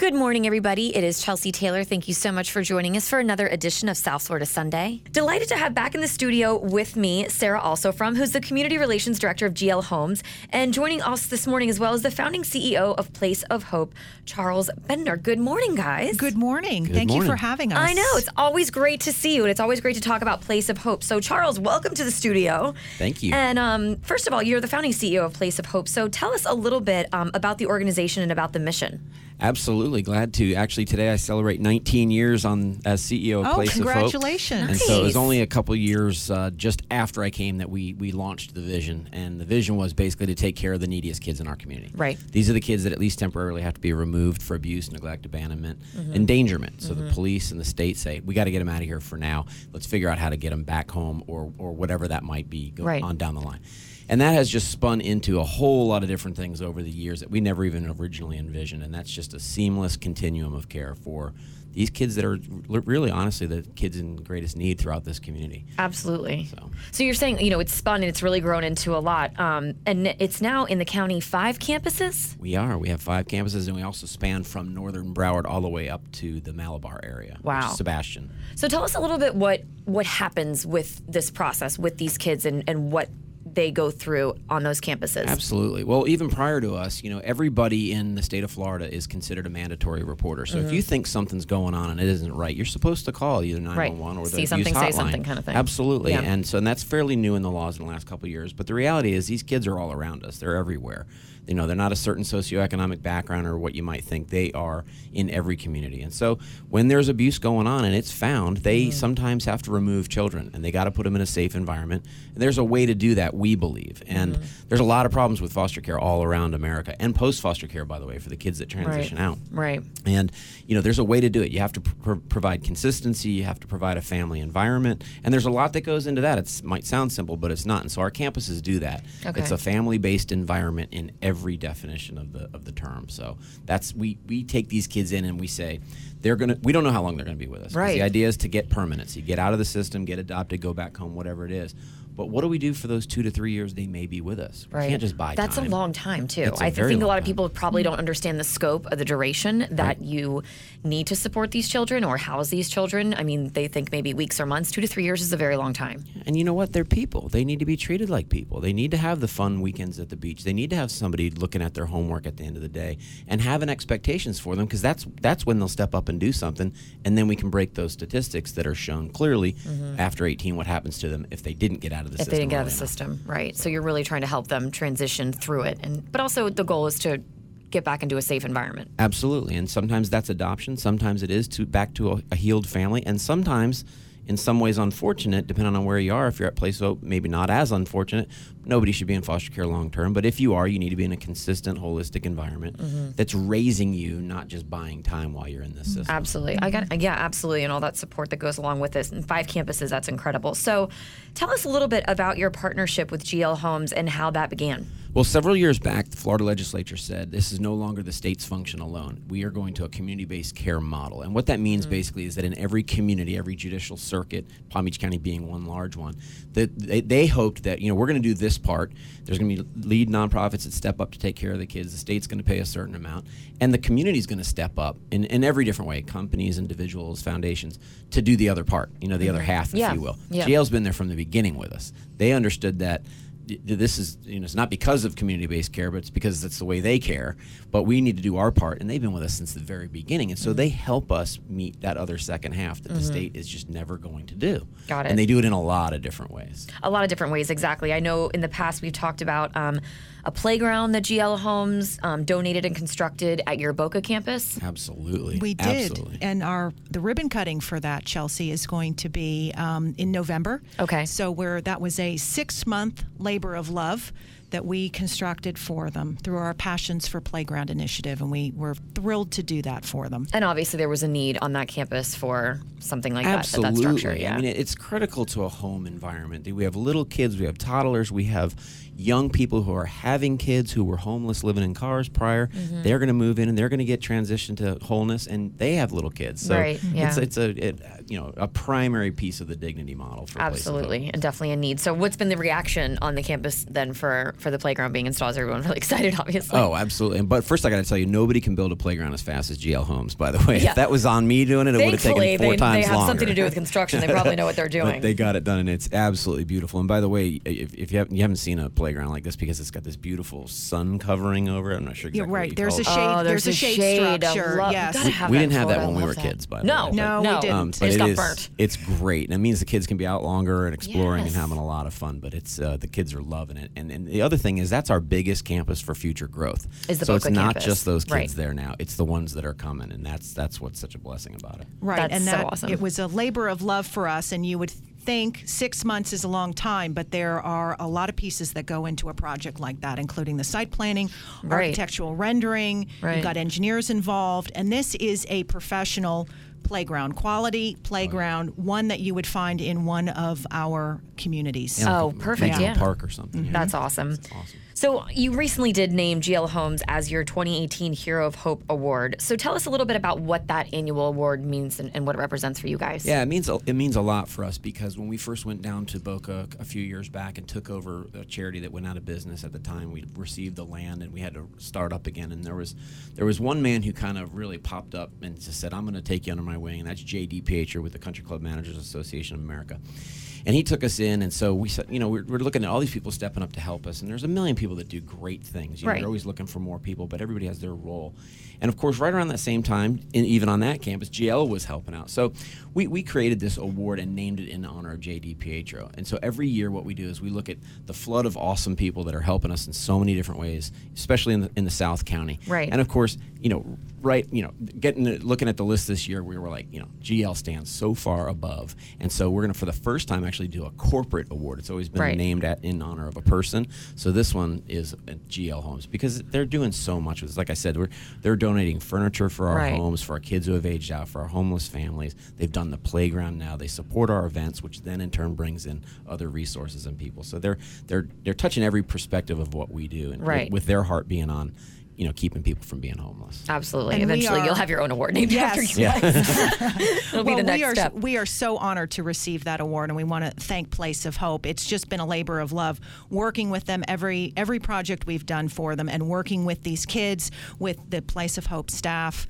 Good morning, everybody. It is Chelsea Taylor. Thank you so much for joining us for another edition of South Florida Sunday. Delighted to have back in the studio with me Sarah Alsofrom, who's the Community Relations Director of GL Homes, and joining us this morning as well as the founding CEO of Place of Hope, Charles Bender. Good morning, guys. Good morning. Good Thank morning. you for having us. I know. It's always great to see you, and it's always great to talk about Place of Hope. So, Charles, welcome to the studio. Thank you. And first of all, you're the founding CEO of Place of Hope. So tell us a little bit about the organization and about the mission. Absolutely. Glad to. Actually, today I celebrate 19 years as CEO of Place of Hope. Congratulations. And so it was Nice. only a couple years just after I came that we launched the vision. And the vision was basically to take care of the neediest kids in our community. Right. These are the kids that at least temporarily have to be removed for abuse, neglect, abandonment, endangerment. So the police and the state say, we got to get them out of here for now. Let's figure out how to get them back home or whatever that might be going on down the line. And that has just spun into a whole lot of different things over the years that we never even originally envisioned. And that's just a seamless continuum of care for these kids that are really, honestly, the kids in greatest need throughout this community. Absolutely. So you're saying, it's spun and it's really grown into a lot. And it's now in the county 5 campuses? We are. We have 5 campuses, and we also span from northern Broward all the way up to the Malabar area. Wow. Which is Sebastian. So tell us a little bit what happens with this process, with these kids and what they go through on those campuses. Absolutely. Well, even prior to us, everybody in the state of Florida is considered a mandatory reporter. So if you think something's going on and it isn't right, you're supposed to call either 911 or the See something, abuse say hotline. something kind of thing. Absolutely. Yeah. And that's fairly new in the laws in the last couple of years. But the reality is these kids are all around us. They're everywhere. They're not a certain socioeconomic background or what you might think. They are in every community. And so when there's abuse going on and it's found, they sometimes have to remove children, and they got to put them in a safe environment. And there's a way to do that, we believe. And there's a lot of problems with foster care all around America, and post-foster care, by the way, for the kids that transition out. Right. And, there's a way to do it. You have to provide consistency. You have to provide a family environment. And there's a lot that goes into that. It might sound simple, but it's not. And so our campuses do that. Okay. It's a family-based environment in every definition of the term. So that's we take these kids in and we say we don't know how long they're going to be with us. 'Cause Right. the idea is to get permanency, get out of the system, get adopted, go back home, whatever it is. But what do we do for those 2 to 3 years they may be with us? We can't just buy That's time. a long time, too. It's a I very think a lot long of people probably don't understand the scope of the duration that you need to support these children or house these children. I mean, they think maybe weeks or months. 2 to 3 years is a very long time. And you know what? They're people. They need to be treated like people. They need to have the fun weekends at the beach. They need to have somebody looking at their homework at the end of the day and having expectations for them, because that's when they'll step up and do something, and then we can break those statistics that are shown clearly after 18 what happens to them if they didn't get out of the system. If they didn't get out of the early enough. system, right. So you're really trying to help them transition through it. But also the goal is to get back into a safe environment. Absolutely. And sometimes that's adoption. Sometimes it is back to a healed family. And sometimes, in some ways, unfortunate, depending on where you are. If you're at Place of Hope, maybe not as unfortunate. Nobody should be in foster care long term. But if you are, you need to be in a consistent, holistic environment that's raising you, not just buying time while you're in this system. Absolutely. Absolutely. And all that support that goes along with this. And 5 campuses, that's incredible. So tell us a little bit about your partnership with GL Homes and how that began. Well, several years back, the Florida legislature said this is no longer the state's function alone. We are going to a community-based care model. And what that means basically is that in every community, every judicial circuit, Palm Beach County being one large one, that they hoped that, we're going to do this part. There's going to be lead nonprofits that step up to take care of the kids. The state's going to pay a certain amount. And the community's going to step up in every different way, companies, individuals, foundations, to do the other part, the other half, if you will. Yeah. GL's been there from the beginning with us. They understood that this is, it's not because of community-based care, but it's because it's the way they care. But we need to do our part, and they've been with us since the very beginning. And so they help us meet that other second half that the state is just never going to do. Got it. And they do it in a lot of different ways. A lot of different ways, exactly. I know in the past we've talked about a playground that GL Homes donated and constructed at your Boca campus. Absolutely. We did. Absolutely. And the ribbon cutting for that, Chelsea, is going to be in November. Okay. So that was a 6-month labor of love that we constructed for them through our Passions for Playground initiative, and we were thrilled to do that for them. And obviously there was a need on that campus for something like that Absolutely. structure. Yeah. I mean, it's critical to a home environment. We have little kids, we have toddlers, we have young people who are having kids who were homeless living in cars prior. They're going to move in and they're going to get transitioned to wholeness, and they have little kids. So Right, yeah. it's a primary piece of the dignity model for Place of Hope. Absolutely, and definitely a need. So what's been the reaction on the campus then for for the playground being installed. Is everyone really excited, obviously? Oh, absolutely. But first, I got to tell you, nobody can build a playground as fast as GL Homes, by the way. Yeah. If that was on me doing it, it would have taken 4 times longer. They have something to do with construction. They probably know what they're doing. But they got it done, and it's absolutely beautiful. And by the way, if you haven't seen a playground like this, because it's got this beautiful sun covering over it, I'm not sure exactly You're right. what you There's call a it. shade. There's a shade structure. Yes. We didn't have that when we were kids, by the way. No, we didn't. They just got burnt. It's great. And it means the kids can be out longer and exploring and having a lot of fun. But it's the kids are loving it. And the other thing is that's our biggest campus for future growth. Is the so Boca it's not campus. just those kids Right. there now. It's the ones that are coming, and that's what's such a blessing about it. Right, That's and so that awesome. it was a labor of love for us, and you would think 6 months is a long time, but there are a lot of pieces that go into a project like that, including the site planning, Right. architectural rendering. Right. You've got engineers involved, and this is a professional playground, quality playground, one that you would find in one of our communities. Yeah, Oh, like a perfect, regional yeah. park or something. That's awesome. That's awesome. So you recently did name GL Homes as your 2018 Hero of Hope Award. So tell us a little bit about what that annual award means and what it represents for you guys. Yeah, it means a lot for us, because when we first went down to Boca a few years back and took over a charity that went out of business at the time, we received the land and we had to start up again. And there was one man who kind of really popped up and just said, "I'm going to take you under my wing," and that's J.D. Pietro with the Country Club Managers Association of America. And he took us in, and so we said, we're looking at all these people stepping up to help us, and there's a million people that do great things. Right. You're always looking for more people, but everybody has their role. And of course, right around that same time, even on that campus, GL was helping out. So we created this award and named it in honor of J.D. Pietro. And so every year what we do is we look at the flood of awesome people that are helping us in so many different ways, especially in the South County. Right. And of course, looking at the list this year, we were like, GL stands so far above. And so we're going to, for the first time, actually do a corporate award. It's always been Right. named in honor of a person. So this one is GL Homes, because they're doing so much with this. Like I said, they're donating furniture for our Right. homes, for our kids who have aged out, for our homeless families. They've done the playground now. They support our events, which then in turn brings in other resources and people. So they're touching every perspective of what we do, and Right. with their heart being on keeping people from being homeless. Absolutely. And we Eventually, are- you'll have your own award named Yes. after you guys. It'll be the next step. We are so honored to receive that award, and we want to thank Place of Hope. It's just been a labor of love working with them every project we've done for them, and working with these kids, with the Place of Hope staff.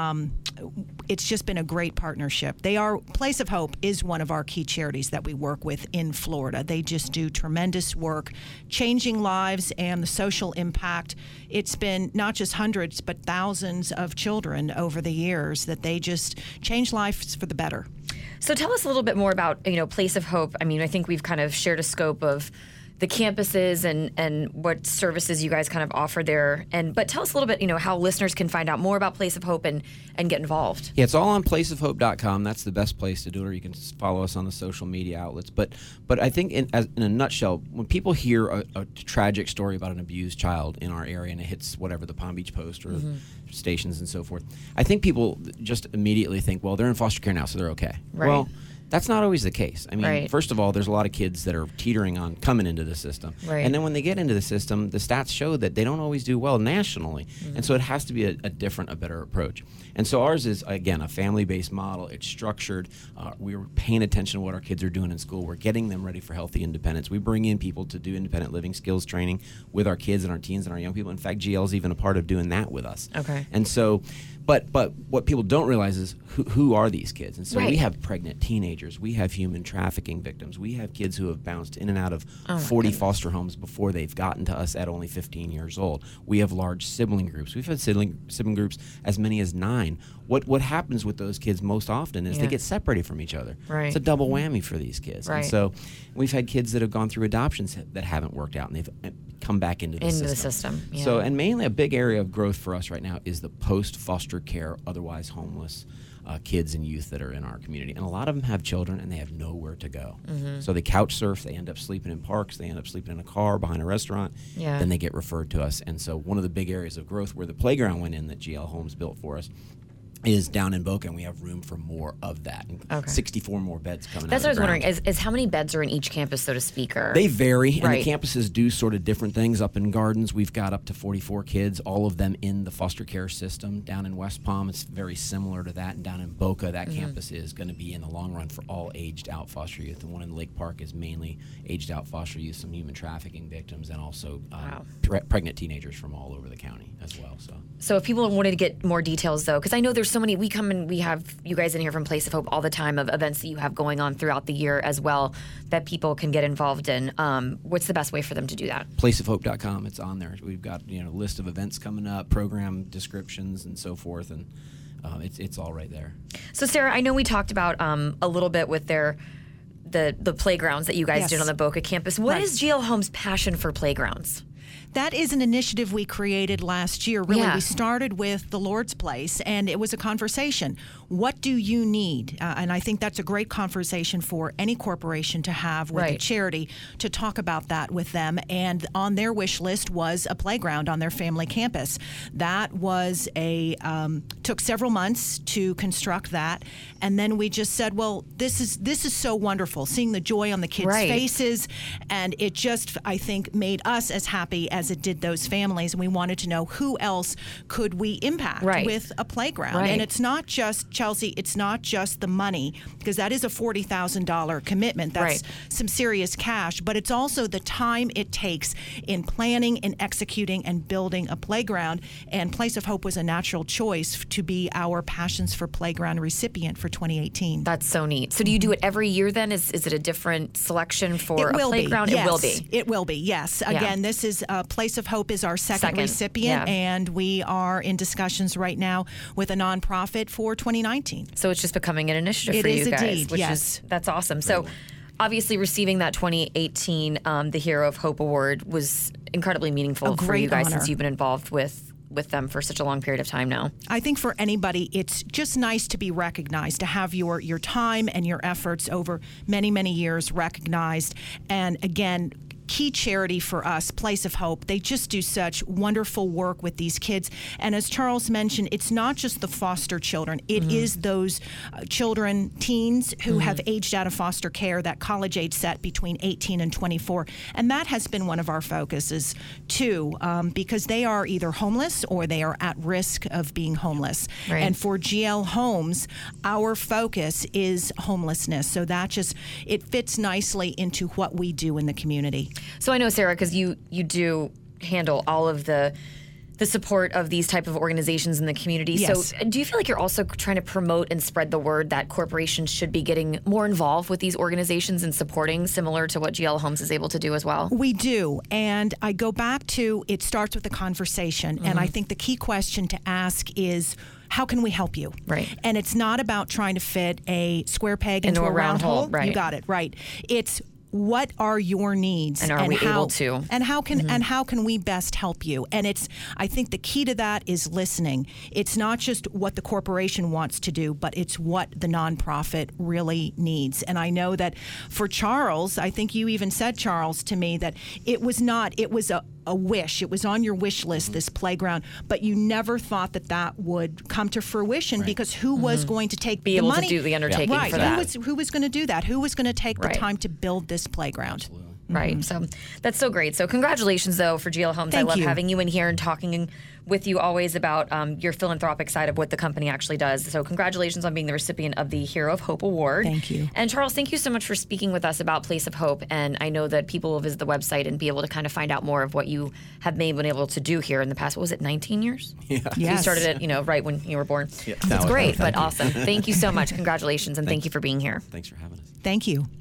It's just been a great partnership. Place of Hope is one of our key charities that we work with in Florida. They just do tremendous work, changing lives and the social impact. It's been not just hundreds, but thousands of children over the years that they just change lives for the better. So tell us a little bit more about, Place of Hope. I mean, I think we've kind of shared a scope of the campuses and what services you guys kind of offer there. But tell us a little bit, how listeners can find out more about Place of Hope and get involved. Yeah, it's all on placeofhope.com. That's the best place to do it, or you can follow us on the social media outlets. But I think in a nutshell, when people hear a tragic story about an abused child in our area and it hits whatever, the Palm Beach Post or stations and so forth, I think people just immediately think, well, they're in foster care now, so they're okay. Right. Well, that's not always the case. I mean, Right. first of all, there's a lot of kids that are teetering on coming into the system. Right. And then when they get into the system, the stats show that they don't always do well nationally. And so it has to be a better approach. And so ours is, again, a family-based model. It's structured. We're paying attention to what our kids are doing in school. We're getting them ready for healthy independence. We bring in people to do independent living skills training with our kids and our teens and our young people. In fact, GL is even a part of doing that with us. Okay. And so, but what people don't realize is who are these kids? And so Right. we have pregnant teenagers. We have human trafficking victims. We have kids who have bounced in and out of Oh, my 40 goodness. foster homes before they've gotten to us at only 15 years old. We have large sibling groups. We've had sibling groups as many as 9. What happens with those kids most often is Yeah. they get separated from each other. Right. It's a double whammy for these kids. Right. And so we've had kids that have gone through adoptions that haven't worked out, and they've come back into the system. Yeah. So, and mainly a big area of growth for us right now is the post-foster care, otherwise homeless kids and youth that are in our community. And a lot of them have children and they have nowhere to go. So they couch surf, they end up sleeping in parks, they end up sleeping in a car behind a restaurant, Yeah. then they get referred to us. And so one of the big areas of growth where the playground went in that GL Homes built for us is down in Boca, and we have room for more of that. Okay. 64 more beds coming That's out what of I the was ground. wondering, is how many beds are in each campus, so to speak? Or They vary, and Right. the campuses do sort of different things. Up in Gardens, we've got up to 44 kids, all of them in the foster care system. Down in West Palm, it's very similar to that. And down in Boca, that campus is going to be, in the long run, for all aged-out foster youth. The one in Lake Park is mainly aged-out foster youth, some human trafficking victims, and also pregnant teenagers from all over the county as well. So if people wanted to get more details, though, because I know there's so many, we come and we have you guys in here from Place of Hope all the time of events that you have going on throughout the year as well that people can get involved in. What's the best way for them to do that? placeofhope.com, it's on there. We've got a list of events coming up, program descriptions, and so forth, and it's all right there. So Sarah, I know we talked about a little bit with the playgrounds that you guys did on the Boca campus. What is GL Homes' passion for playgrounds? That is an initiative we created last year. Really, Yeah. we started with the Lord's Place, and it was a conversation. What do you need? And I think that's a great conversation for any corporation to have with a charity, to talk about that with them. And on their wish list was a playground on their family campus. That was took several months to construct that, and then we just said, well, this is so wonderful, seeing the joy on the kids' faces, and it just, I think, made us as happy as it did those families. And we wanted to know who else could we impact with a playground. And it's not just, Chelsea, it's not just the money, because that is a $40,000 commitment. That's some serious cash, but it's also the time it takes in planning and executing and building a playground. And Place of Hope was a natural choice to be our Passions for Playground recipient for 2018. That's so neat. So do you do it every year then? Is it a different selection for a playground? Yes. It will be. It will be, yes. Again, this is Place of Hope is our second recipient, and we are in discussions right now with a nonprofit for 2019. So it's just becoming an initiative for It is you guys, indeed, which is that's awesome. So obviously receiving that 2018 the Hero of Hope Award was incredibly meaningful for you guys since you've been involved with them for such a long period of time now. I think for anybody, it's just nice to be recognized, to have your time and your efforts over many, many years recognized. And again, key charity for us, Place of Hope. They just do such wonderful work with these kids. And as Charles mentioned, it's not just the foster children. It is those children, teens who have aged out of foster care, that college age set between 18 and 24. And that has been one of our focuses, too, because they are either homeless or they are at risk of being homeless. And for GL Homes, our focus is homelessness. So that just, it fits nicely into what we do in the community. So I know, Sarah, because you do handle all of the support of these type of organizations in the community. Yes. So do you feel like you're also trying to promote and spread the word that corporations should be getting more involved with these organizations and supporting, similar to what GL Homes is able to do as well? We do. And I go back to, it starts with a conversation. And I think the key question to ask is, how can we help you? And it's not about trying to fit a square peg into a round hole. You got it, right. It's, what are your needs, and are we able to, and how can we best help you? And it's, I think the key to that is listening. It's not just what the corporation wants to do, but it's what the nonprofit really needs. And I know that for Charles, I think you even said, Charles, to me that it was a wish. It was on your wish list, this playground, but you never thought that would come to fruition, because who was going to take the money? To do the undertaking for that? Who was going to do that? Who was going to take the time to build this playground? Right. So that's so great. So congratulations, though, for GL Homes. I love having you in here and talking with you always about your philanthropic side of what the company actually does. So congratulations on being the recipient of the Hero of Hope Award. Thank you. And Charles, thank you so much for speaking with us about Place of Hope. And I know that people will visit the website and be able to kind of find out more of what you have been able to do here in the past. What was it, 19 years? Yeah. So you started it, right when you were born. Yeah. That's great, but awesome. Thank you so much. Congratulations, and thank you for being here. Thanks for having us. Thank you.